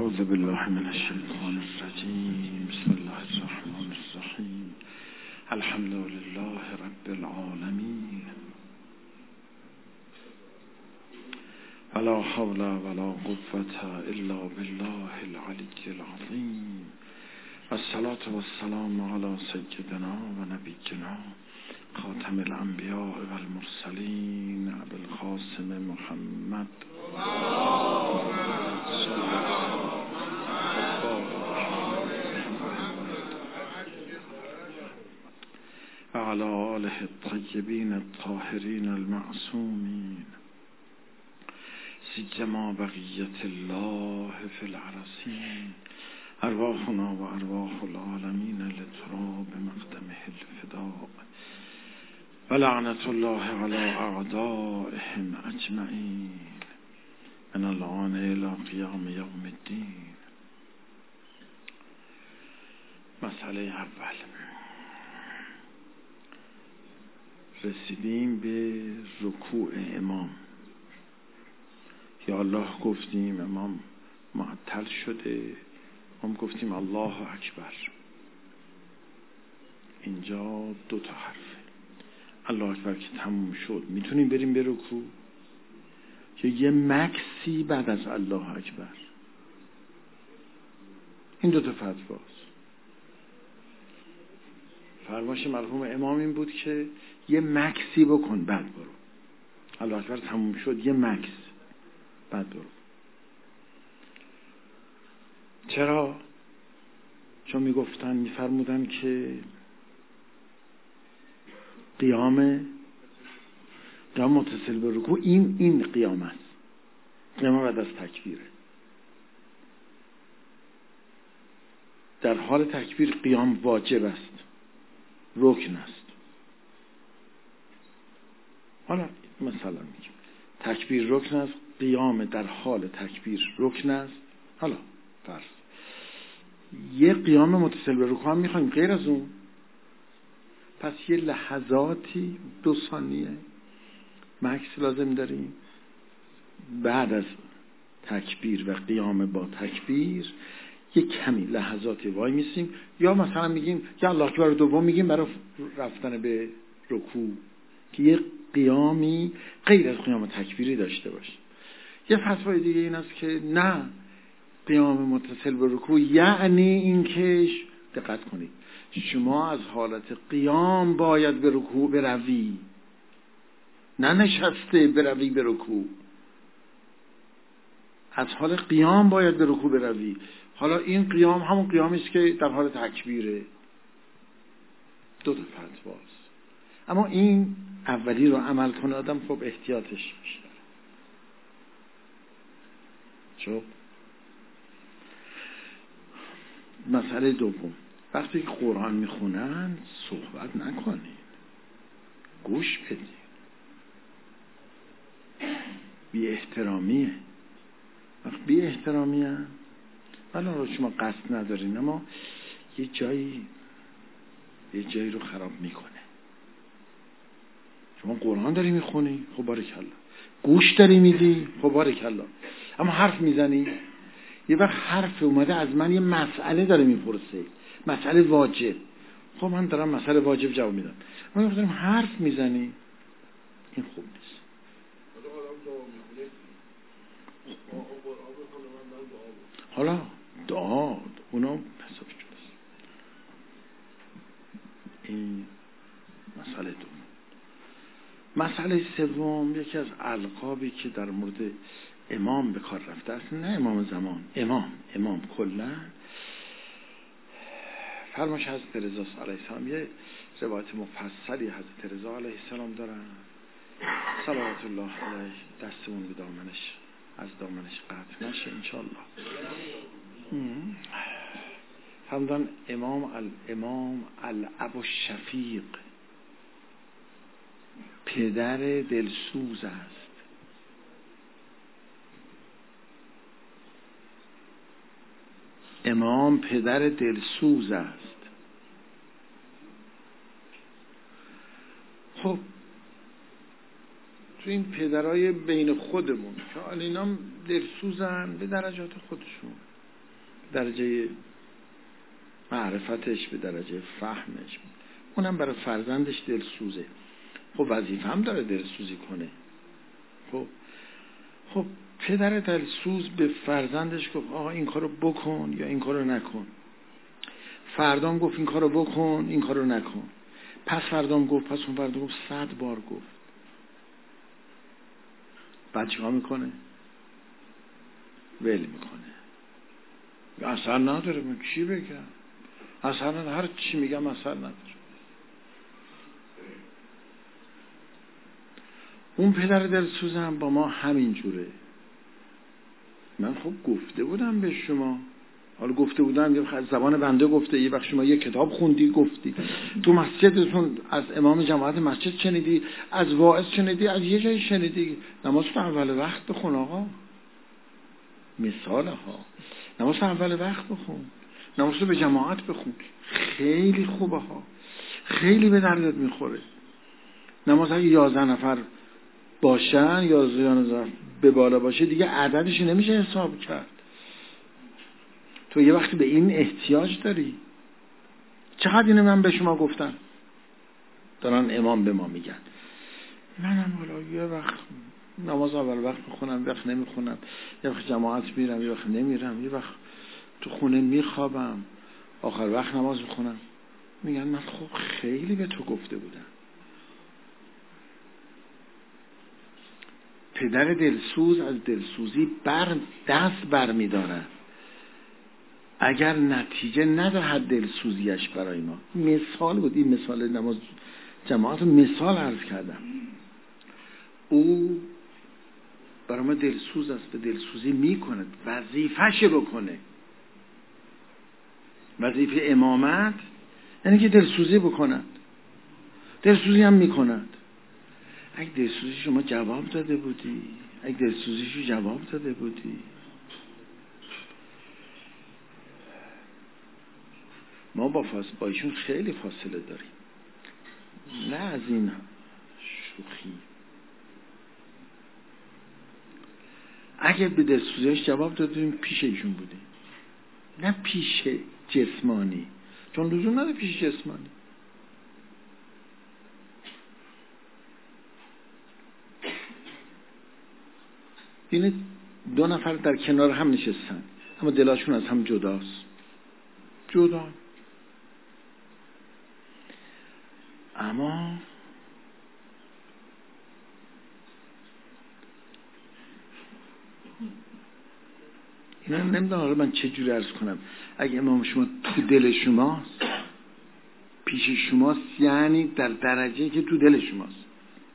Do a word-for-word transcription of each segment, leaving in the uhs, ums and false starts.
اعوذ بالله من الشیطان الرجیم. بسم الله الرحمن الرحیم. الحمد لله رب العالمین. ولا حول ولا قوة الا بالله العلی العظیم. والصلاة والسلام على سیدنا و نبینا خاتم الانبیاء والمرسلین ابی القاسم محمد و علی آله الطیبین الطاهرین المعصومین سیما بقیت الله فی الارضین. ارواحنا و ارواح العالمین لتراب مقدمه الفداء و لعنت الله علی اعدائهم اجمعین من الان الی قیام یوم الدین. مسئله اول، رسیدیم به رکوع امام. یا الله گفتیم، امام معطل شده، ما گفتیم الله اکبر. اینجا دو تا حرفه. الله اکبر که تموم شد میتونیم بریم به رکوع، یا یه مکسی بعد از الله اکبر. این دو تا فتواست. فرمایش مرحوم امام این بود که یه مکسی بکن بعد برو. الله اکبر تموم شد، یه مکس بعد برو. چرا؟ چون میگفتن، میفرمودن که قیام قیام متصل به رکوع این این قیام است. قیام بعد از تکبیره. در حال تکبیر قیام واجب است، رکن است. حالا مثلا میگیم تکبیر رکن است، قیام در حال تکبیر رکن است. حالا فرض یه قیام متصل به رکوع هم میخوایم غیر از اون، پس یه لحظاتی دو ثانیه مکس لازم داریم بعد از تکبیر و قیام با تکبیر. یه کمی لحظاتی وای میسیم، یا مثلا میگیم یا الله اکبر دوم میگیم برای رفتن به رکوع که یه قیامی غیر از قیام تکبیری داشته باشه. یه فتوای دیگه این است که نه، قیام متصل به رکوع یعنی این که دقت کنید، شما از حالت قیام باید به رکوع بروی، نه نشسته بروی به رکوع. از حال قیام باید به رکوع بروی. حالا این قیام همون قیامی است که در حال تکبیره. دو تا فتواست. اما این اولی رو عمل کنه آدم، خب احتیاطش میشه. چون مسئله دوم، وقتی که قرآن میخونن صحبت نکنین، گوش بدین. بی احترامیه. وقت بی احترامیه ولی رو شما قصد ندارین، اما یه جایی یه جایی رو خراب میکنه. شما قرآن داری میخونی، خب بارکالله. گوش داری میدی، خب بارکالله. اما حرف میزنی. یه وقت حرف اومده از من، یه مسئله داره میپرسه، مسئله واجب. خب من دارم مسئله واجب جواب میدم، ما داریم حرف میزنی، این خوب نیست. حالا دعا اونا حساب شده. این مسئله دوم. مسئله سوم، یکی از القابی که در مورد امام به کار رفته است، نه امام زمان، امام امام کلا. فرمایش حضرت رضا علیه السلام، یه روایت مفصلی حضرت رضا علیه السلام دارن، صلوات الله علیه. دستمون به دامنش، از دامنش قطع نشه انشاءالله. همدان امام الامام الابو الشفیق، پدر دلسوز است. امام پدر دلسوز است. خب تو این پدرای بین خودمون که اینا دلسوزن به درجات خودشون، درجه معرفتش، به درجه فهمش، اونم برای فرزندش دلسوزه. خب وظیفه هم داره دلسوزی کنه. خب خب پدر دلسوز به فرزندش گفت آقا این کارو بکن یا این کارو نکن. فردام گفت این کارو بکن، این کارو نکن. پس فردام گفت، پس اون فردام گفت، صد بار گفت. بعد چیکار میکنه؟ ول میکنه. اثر نداره، من چی بگم؟ اثر نداره، هر چی میگم اثر نداره. اون پدر دلسوز هم با ما همین جوره. من خب گفته بودم به شما، حالا گفته بودم یه از زبان بنده گفته، یه وقت شما یه کتاب خوندی گفتی، تو مسجدتون از امام جماعت مسجد شنیدی، از واعظ شنیدی، از یه جایی شنیدی، نماز تو اول وقت بخون آقا. مثال ها، نماز تو اول وقت بخون، نماز تو به جماعت بخون، خیلی خوبه ها، خیلی به دردت میخوره. نماز اگه یازده نفر باشن، یازده نفر به بالا باشه، دیگه عددش نمیشه حساب کرد. تو یه وقتی به این احتیاج داری. چقدر اینو من به شما گفتم، دارن امام به ما میگن. منم حالا یه وقت نماز اول وقت میخونم، یه وقت نمیخونم، یه وقت جماعت میرم، یه وقت نمیرم، یه وقت تو خونه میخوابم، آخر وقت نماز میخونم. میگن من خب خیلی به تو گفته بودم. پدر دلسوز از دلسوزی بر دست بر میدارد اگر نتیجه ندهد دلسوزیش برای ما. مثال بود این، مثال نماز جماعت رو مثال عرض کردم. او برای ما دلسوز است، به دلسوزی میکند، وظیفه‌ش بکنه. وظیفه امامت یعنی که دلسوزی بکنند، دلسوزی هم میکنند. اگه دلسوزی شما جواب داده بودی، اگه دلسوزیشو جواب داده بودی، ما با فاصله با ایشون خیلی فاصله داریم، نه از این شوخی. اگه به دلسوزیش جواب دادیم پیش ایشون بودیم، نه پیش جسمانی، چون لزوم نداره پیش جسمانی. اینه دو نفر در کنار هم نشستن اما دلاشون از هم جداست، جدا. اما اینا نمیدونم حالا من چه جوری عرض کنم. اگه امام شما تو دل شماست، پیش شماست، یعنی در درجه که تو دل شماست.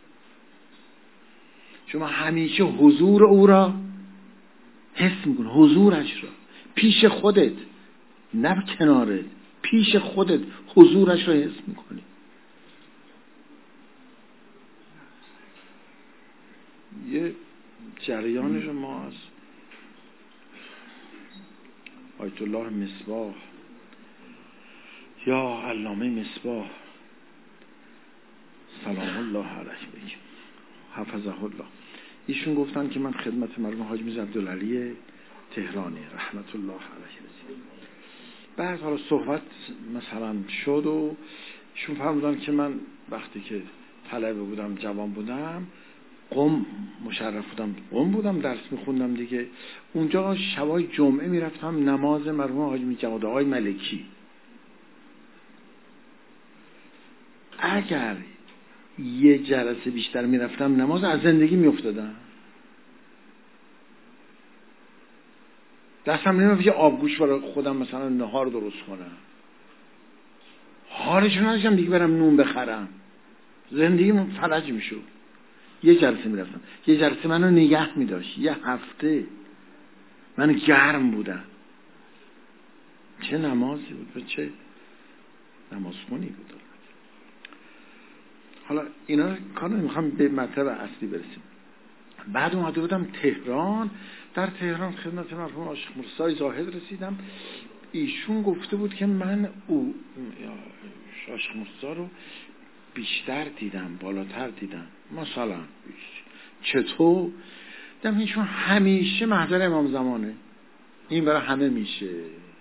شما همیشه حضور او را حس میکن، حضورش را پیش خودت، نه کنارت، پیش خودت حضورش را حس میکنی. یه جریانش ما از آیت الله مصباح یا علامه مصباح سلام الله علیه بگیم حفظه الله، ایشون گفتن که من خدمت مرحوم حاج میرزا عبدالعلی تهرانی رحمت الله علیه رسیدم. بعد حالا صحبت مثلا شد و ایشون فرمودن که من وقتی که طلبه بودم، جوان بودم، قم مشرف بودم، قم بودم درس میخوندم دیگه. اونجا شبای جمعه میرفتم نماز مرحوم حاج جواد آقای ملکی. اگر یه جلسه بیشتر میرفتم نماز، از زندگی میافتادم. دستم نمیفت یه آبگوش برای خودم مثلا نهار درست کنم، حالشون نداشتم دیگه برم نون بخرم، زندگی من فلج میشد. یه جلسه میرفتم، یه جلسه منو نگه میداشت، یه هفته من گرم بودم. چه نمازی بود و چه نمازخونی بود. حالا اینا کارو میخوام به مطلب اصلی برسیم. بعد اومده بودم تهران، در تهران خدمت مرحوم عاشق مرسای زاهد رسیدم. ایشون گفته بود که من او عاشق مرسا رو بیشتر دیدم، بالاتر دیدم. مثلا چطور؟ دیدم ایشون همیشه محضر امام زمانه، این برای همه میشه،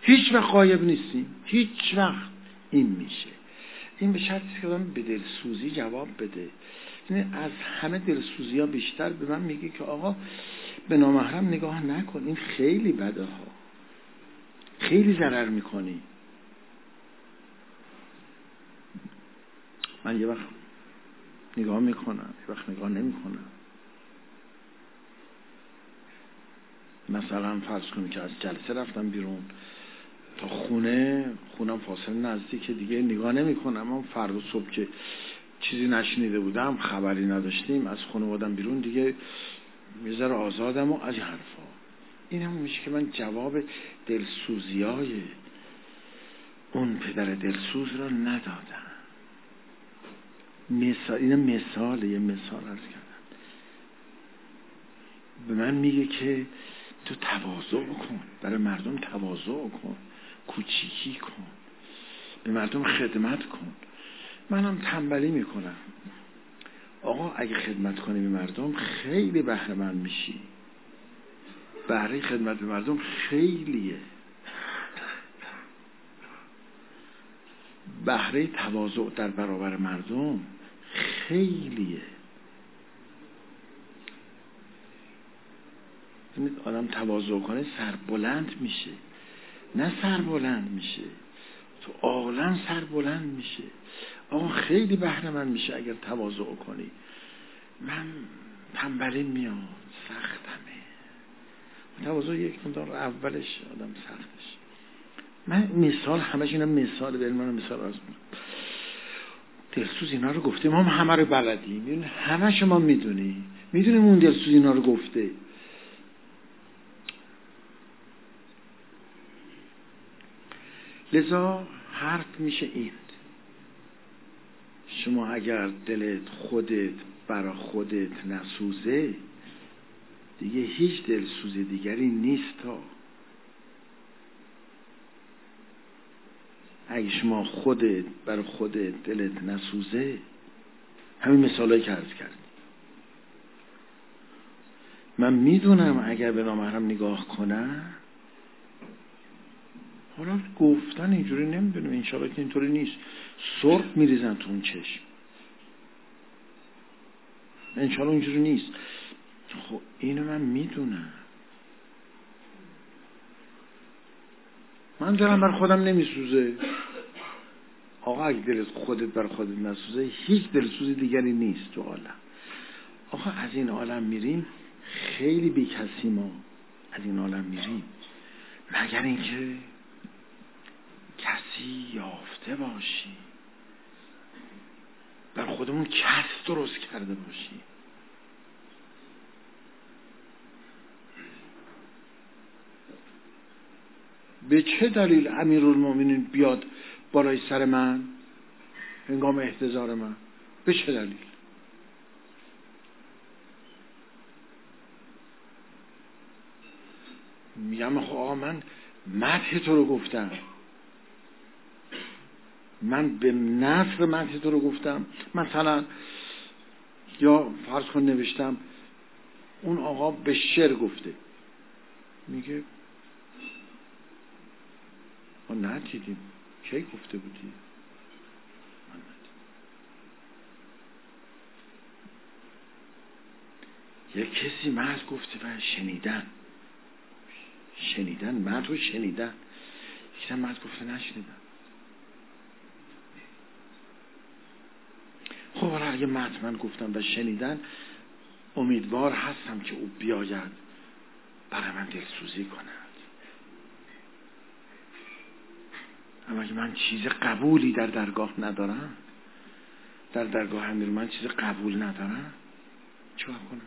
هیچ وقت غایب نیستیم، هیچ وقت. این میشه، این به شرطی که آدم به دلسوزی جواب بده. یعنی از همه دلسوزی ها بیشتر به من میگه که آقا به نامحرم نگاه نکن، این خیلی بده ها، خیلی ضرر میکنی. من یه وقت نگاه میکنم، یه وقت نگاه نمیکنم. مثلا فرض کنیم که از جلسه رفتم بیرون تا خونه، خونم فاصله نزدیکه، دیگه نگاه نمیکنم. اما فردا صبح که چیزی نشنیده بودم، خبری نداشتیم، از خونه بودم بیرون، دیگه یه ذره آزادم و از این حرفا. این هم میشه که من جواب دلسوزیای اون پدر دلسوز را ندادم. مثال، این مثاله، یه مثال عرض کردم. به من میگه که تو تواضع کن، برای مردم تواضع کن، کوچیکی کن، به مردم خدمت کن. منم تنبلی میکنم. آقا اگه خدمت کنی به مردم خیلی بهره مند میشی. بهره خدمت به مردم خیلیه. بهره تواضع در برابر مردم خیلیه. آدم تواضع کنه سر بلند میشه، نه سر بلند میشه، تو عالم سر بلند میشه. آقا خیلی بهره مند میشه اگر تواضع کنی. من تنبلی میاد، سختمه. تواضع یک مقدار اولش آدم سختش. من مثال همش اینا مثال بریم، من مثال از دلسوز اینا رو گفته، ما هم همه رو بلدیم، همه شما میدونی میدونیم اون دلسوز اینا رو گفته. لذا حرف میشه این: شما اگر دلت خودت برا خودت نسوزه، دیگه هیچ دلسوز دیگری نیست. تا اگه شما خودت برا خودت دلت نسوزه، همین مثالایی که عرض کردم. من میدونم اگر به نامحرم نگاه کنم، حالا گفتن اینجوری نمیدونم، انشاءالله که اینطوری نیست، سرخ میریزن تو اون چشم، انشاءالله اینجوری نیست. خب اینو من میدونم. من دلم بر خودم نمیسوزه. آقا اگه دلت خودت بر خودت نسوزه، هیچ دلسوز دیگری نیست تو عالم. آقا از این عالم میریم خیلی بی کسی، ما از این عالم میریم مگر اینکه کسی یافته باشی، بر خودمون کس درست کرده باشی. به چه دلیل امیرالمومنین بیاد بالای سر من هنگام احتضار من؟ به چه دلیل؟ میگم خب آقا من مدح تو رو گفتم، من به نصر مدح تو رو گفتم. مثلا یا فرض کن نوشتم اون آقا به شعر گفته، میگه ما ندیدیم، کی گفته بودی؟ یک کسی مرد گفته و شنیدن شنیدن مرد رو شنیدن، یکی مرد گفته نشنیدن. خب حالا اگه مرد من گفتم و شنیدن، امیدوار هستم که او بیاید برای من دلسوزی کند. اما اگه من چیز قبولی در درگاه ندارم، در درگاه امیر من چیز قبول ندارم، چه کنم؟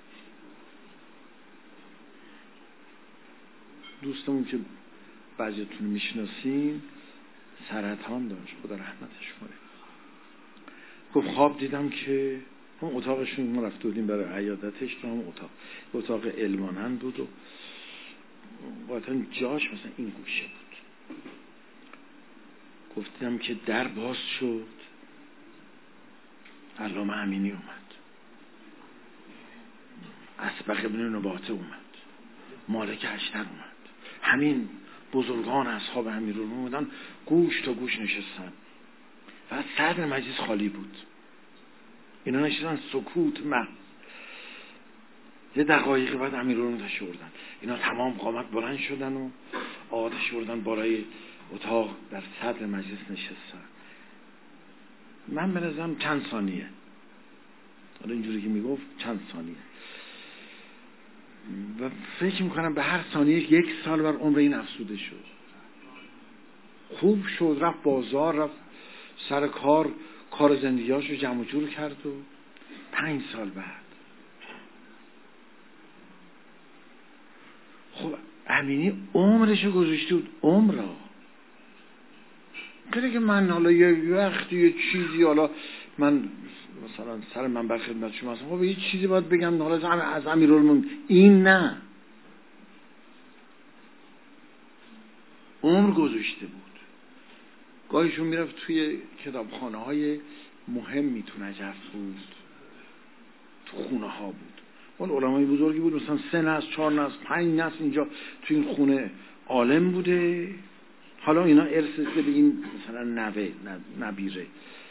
دوستمون که بعضیتون میشناسین سرطان داشت، خدا رحمتش کنه. گفت خواب دیدم که اون اتاقشون ما رفته بودیم برای عیادتش، تو هم اتاق اتاق علمانند بود و واقعا جاش مثلا این گوشه بود. گفتم که در باز شد، علامه امینی اومد، اسبق ابن نباته اومد، مالک اشتر اومد، همین بزرگان اصحاب امیرالمومنین بودن، گوش تا گوش نشستن و صدر مجلس خالی بود. اینا نشستن سکوت محض. یه دقایقی بعد امیرالمومنین تشریف آوردن. اینا تمام قامت بلند شدن و آتش بردن بالای اتاق، در صدر مجلس نشستن. من به نظرم چند ثانیه، حالا اینجوری که میگفت چند ثانیه، و فکر میکنم به هر ثانیه یک سال بر عمر این افسوده شد. خوب شد، رفت بازار، رفت سر کار، کار زندگیاشو جمع جور کرد. و پنج سال بعد خب امینی عمرشو گذاشته بود، عمر را که من حالا یه وقتی یه چیزی، حالا من مثلا سر من بر خدمت شما هستم، خب یه چیزی باید بگم حالا از امیرالمومنین. این نه، عمر گذاشته بود. گاهیشون میرفت توی کتابخانه های مهمی تو نجف بود، تو خونه ها بود. اون علمای بزرگی بود، مثلا سه نسل، چهار نسل، پنج نسل اینجا تو این خونه عالم بوده. حالا اینا ارث به این مثلا نوه نبیره،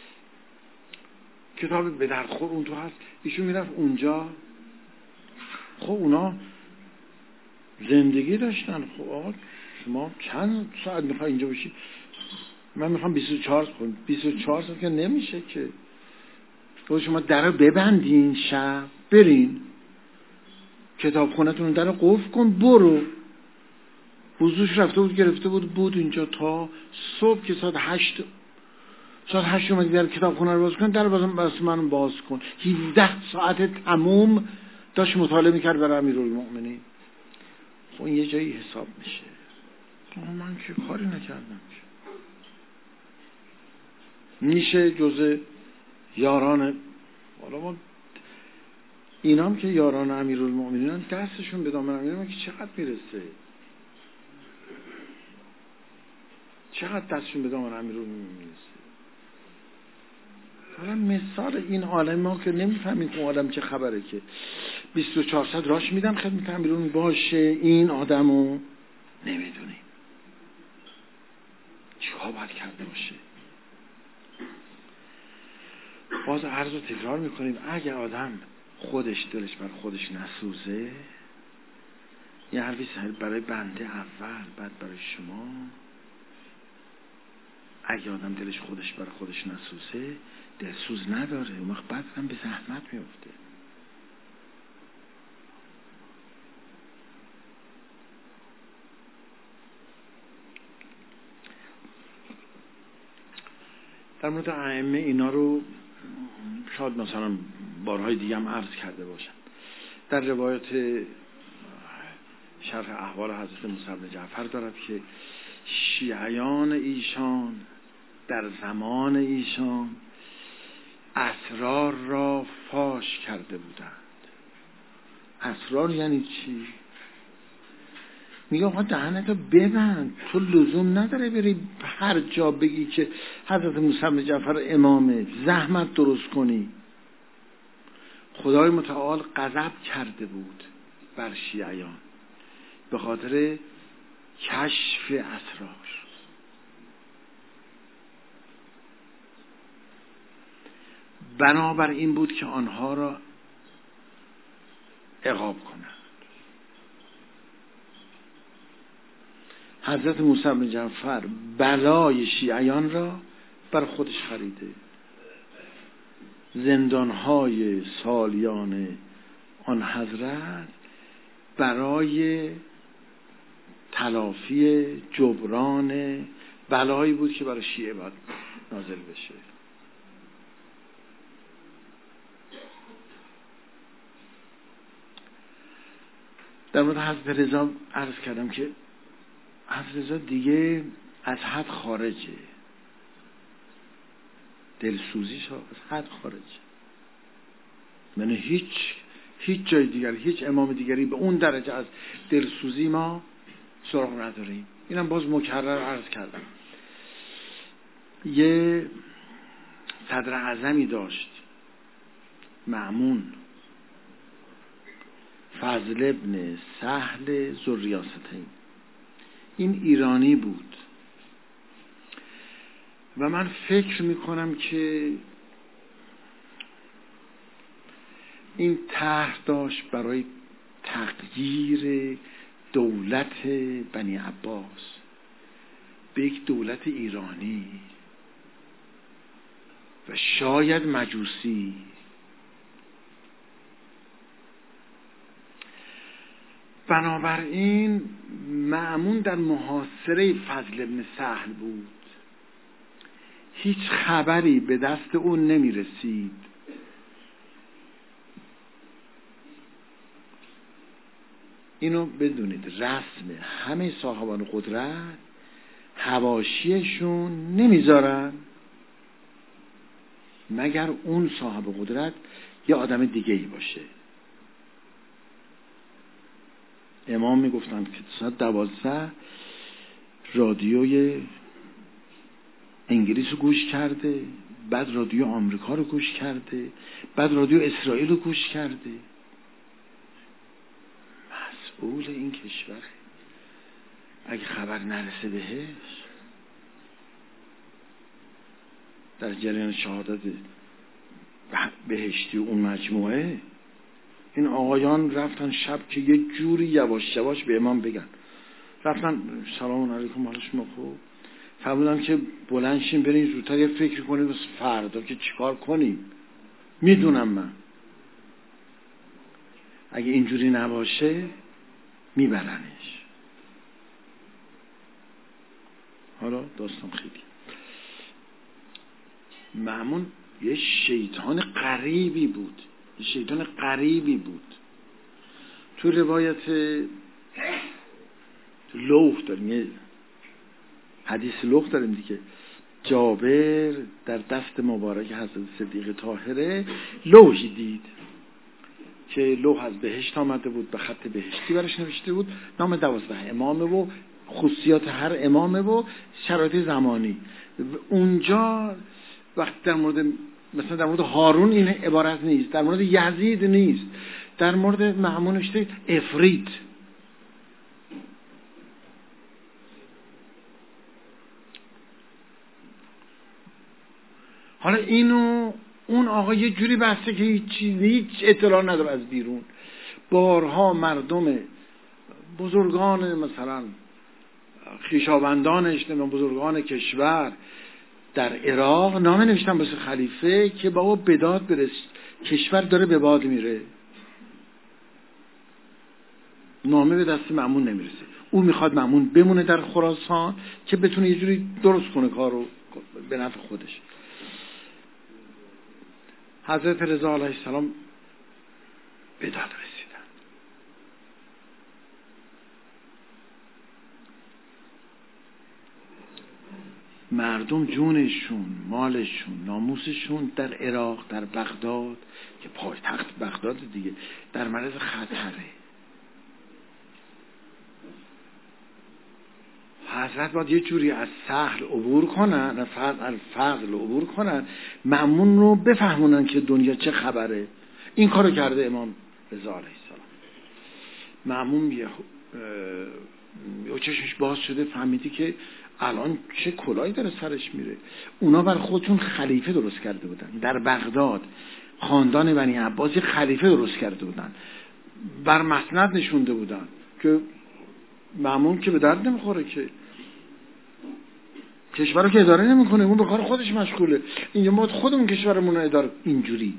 کتاب به درخور اون تو هست. ایشون میرفت اونجا. خب اونا زندگی داشتن. خب آقا شما چند ساعت میخوای اینجا باشی؟ من میخوام بیست و چهار ساعت. بیست و چهار ساعت که نمیشه که. خب شما در رو ببندین، شب برین کتاب خونتون در رو قفل کن، برو. وضوش رفته بود، گرفته بود بود اینجا تا صبح که ساعت هشت ساعت هشت اومدی در کتاب خونه رو باز کن، در بازم بس من باز کن. هفده ساعت تموم داشت مطالعه میکرد برای امیرالمومنین. خب یه جایی حساب میشه. من که کاری نکردم. میشه جزء یاران، حالا ما اینام که یاران امیرالمومنین دستشون به دامن امیرالمومنین که چقدر میرسه، چقدر دستشون به دامن امیرالمومنین میرسه. حالا مثال این عالم ما که نمیفهمید اون آدم چه خبره، که بیست و چهار ساعت راش میدم خدمت امیرالمومنین باشه، این آدمو نمیدونیم چیکار باید کرده باشه. باز عرض رو تکرار میکنیم، اگه آدم خودش دلش بر خودش نسوزه، یه حرفی برای بنده اول، بعد برای شما، اگه آدم دلش خودش بر خودش نسوزه، دلسوز نداره، اون وقت بعد هم به زحمت میفته. در مورد ائمه اینا رو شاید مثلا بارهای دیگه هم عرض کرده باشم. در روایت شرح احوال حضرت موسی بن جعفر دارد که شیعیان ایشان در زمان ایشان اسرار را فاش کرده بودند. اسرار یعنی چی؟ میگه آقا دهنتو ببند، تو لزوم نداره بری هر جا بگی که حضرت موسی بن جعفر امامه، زحمت درست کنی. خدای متعال غضب کرده بود بر شیعیان به خاطر کشف اسرار. بنابر این بود که آنها را عقاب کنند. حضرت موسی بن جعفر بلای شیعیان را بر خودش خریده. زندانهای سالیان آن حضرت برای تلافی جبران بلایی بود که برای شیعه باید نازل بشه. در مورد حضرت رضا عرض کردم که حضرت رضا دیگه از حد خارجه، دلسوزیش از حد خارجه. یعنی هیچ هیچ جای دیگر، هیچ امام دیگری به اون درجه از دلسوزی ما سراغ نداریم. اینم باز مکرر عرض کردم. یه صدر اعظمی داشت مأمون، فضل ابن سهل ذوالریاستین، این ایرانی بود و من فکر میکنم که این طرح داشت برای تغییر دولت بنی عباس به یک دولت ایرانی و شاید مجوسی. بنابراین مأمون در محاصره فضل بن سهل بود، هیچ خبری به دست اون نمی رسید. اینو بدونید، رسم همه صاحبان قدرت حواشیشون نمیذارن مگر اون صاحب قدرت یه آدم دیگه ای باشه. امام میگفتن که ساعت دوازده رادیوی انگلیس رو گوش کرده، بعد رادیو آمریکا رو گوش کرده، بعد رادیو اسرائیل رو گوش کرده. مسئول این کشور اگه خبر نرسه بهش در جریان شهادت بهشتی اون مجموعه، این آقایان رفتن شب که یه جوری یواش یواش به امام بگن، رفتن سلام علیکم حال شما خوب، فرمودن که بلند شین برین زودتر یه فکر کنید واسه فردا که چیکار کنیم. میدونم من اگه اینجوری نباشه میبرنش. حالا داستان خیلی مأمون یه شیطان غریبی بود، یه شیطان غریبی بود. تو روایت لوح داریم، یه حدیث لوح داریم دیگه، جابر در دست مبارک حضرت صدیق طاهره لوحی دید که لوح از بهشت آمده بود، به خط بهشتی برش نوشته بود، نام دوازده امامه و خصوصیات هر امامه و شرایط زمانی. اونجا وقت در مورد مثلا در مورد هارون این عبارت نیست، در مورد یزید نیست، در مورد مأمون نوشته افریت. حالا اینو اون آقا یه جوری بسته که هیچ چیزی هیچ اطلاع نداره از بیرون. بارها مردم بزرگان مثلا خویشاوندانش، بزرگان کشور در عراق نامه نوشتن واسه خلیفه که بابا بداد برس، کشور داره به باد میره. نامه به دست مأمون نمیرسه. او میخواد مأمون بمونه در خراسان که بتونه یه جوری درست کنه کارو به نفع خودش. حضرت رضا علیه السلام به داد رسیدن. مردم جونشون، مالشون، ناموسشون در عراق، در بغداد که پایتخت بغداد دیگه، در معرض خطره. حضرت باید یه جوری از سهل عبور کنن، از فضل عبور کنن، مأمون رو بفهمونن که دنیا چه خبره. این کارو کرده امام رضا علیه السلام. مأمون یه یه چشمش باز شده، فهمیدی که الان چه کلاهی داره سرش میره. اونا بر خودشون خلیفه درست کرده بودن در بغداد، خاندان بنی عباس خلیفه درست کرده بودن، بر مسند نشونده بودن که مأمون که به درد نمیخوره، که کشور رو که اداره نمیکنه، اون به کار خودش مشغوله. اینجا ما خودمون کشورمون رو اداره اینجوری.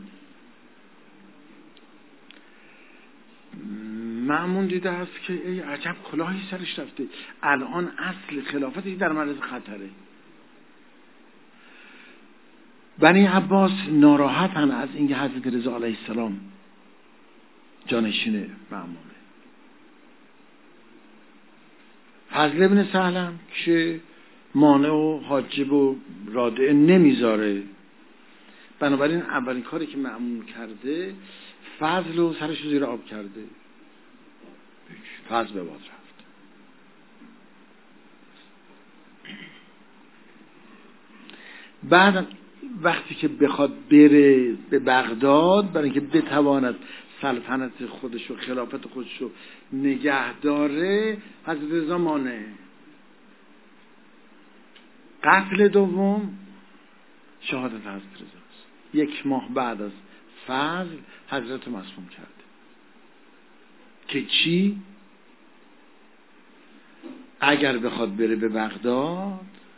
مأمون دیده هست که ای عجب کلاهی سرش رفته، الان اصل خلافتی در معرض خطره. بنی عباس ناراحتن از اینکه حضرت رضا علیه السلام جانشین مأمونه. فضل بن سهل که مانع و حاجب و رادع نمیذاره، بنابراین اولین کاری که مأمون کرده فضل و سرش رو زیر آب کرده، فضل به باد رفت. بعد وقتی که بخواد بره به بغداد برای اینکه بتواند سلطنت خودش و خلافت خودش رو نگه داره، حضرت رضا مانع. قتل دوم شهادت حضرت رضاست. یک ماه بعد از فضل حضرت مسموم کرده که چی؟ اگر بخواد بره به بغداد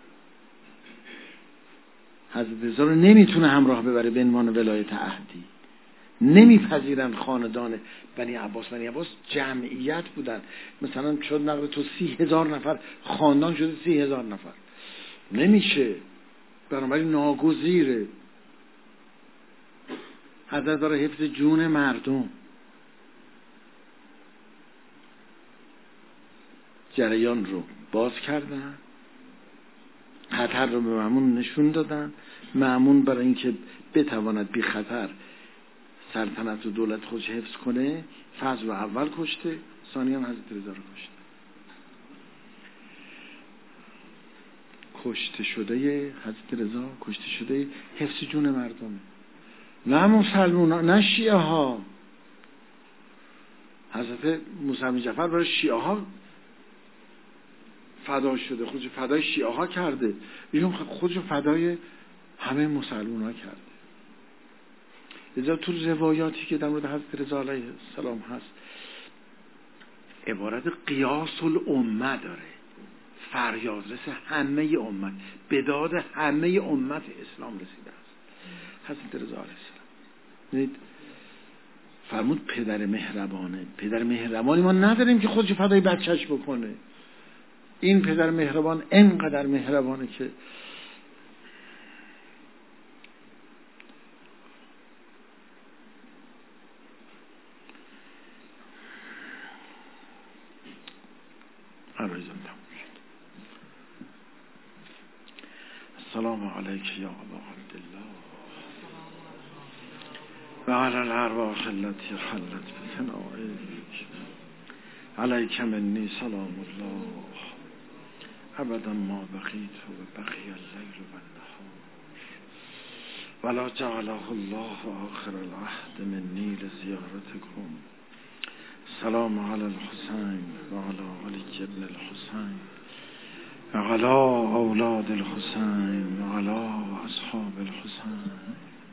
حضرت رضا رو نمیتونه همراه ببره به عنوان ولایت عهدی. نمیپذیرن خاندان بنی عباس. بنی عباس جمعیت بودن، مثلا شد نقل تو سی هزار نفر، خاندان شده سی هزار نفر، نمیشه، بنابراین ناگزیره. حضرت داره حفظ جون مردم. جریان رو باز کردن، خطر رو به مأمون نشون دادن. مأمون برای اینکه بتواند بی خطر سلطنت و دولت خودش حفظ کنه، فضل رو اول کشته، ثانیاً حضرت رضا رو کشته. کشته شده حضرت رضا، کشته شده حفظ جون مردمه، نه مسلمان ها، نه شیعه ها. حضرت موسی جعفر برای شیعه ها فدا شده، خودشو فدای شیعه ها کرده، ایشون خودشو فدای همه مسلمان ها کرده. لذا تو روایاتی که در مورد حضرت رضا علیه السلام هست عبارت قیاس الامه داره، فریادرس همه امت، به داد همه امت اسلام رسیده است حضرت رضا علیه السلام. ببینید فرمود پدر مهربانه. پدر مهربانی ما نداریم که خودشو فدای بچهش بکنه. این پدر مهربان اینقدر مهربانه که عرایزم تموم شد. السلام علیک یا ابا عبدالله و علی الارواح التي حلت بثنائک علیک منی سلام الله ابدا ما بقیت و بقی اللیل و النهار ولا جعله الله آخر العهد منی لزیارتکم. سلام علی الحسین و علی علی ابن الحسین و علی اولاد الحسین و علی اصحاب الحسین.